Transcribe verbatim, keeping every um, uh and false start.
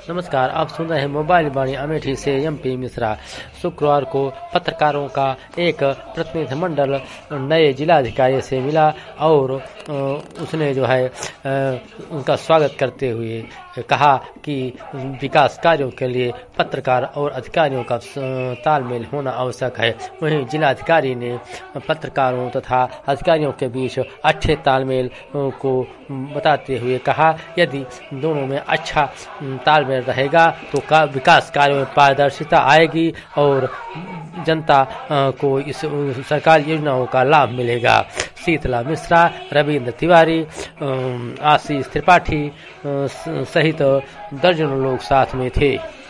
नमस्कार, आप सुन रहे हैं मोबाइल वाणी अमेठी से एमपी मिश्रा। शुक्रवार को पत्रकारों का एक प्रतिनिधिमंडल नए जिलाधिकारी से मिला और उसने जो है उनका स्वागत करते हुए कहा कि विकास कार्यों के लिए पत्रकार और अधिकारियों का तालमेल होना आवश्यक है। वहीं जिलाधिकारी ने पत्रकारों तथा अधिकारियों के बीच अच्छे तालमेल को बताते हुए कहा, यदि दोनों में अच्छा तालमेल रहेगा तो का विकास कार्यों में पारदर्शिता आएगी और जनता को इस सरकारी योजनाओं का लाभ मिलेगा। शीतला मिश्रा, रविंद्र तिवारी, आशीष त्रिपाठी सहित दर्जनों लोग साथ में थे।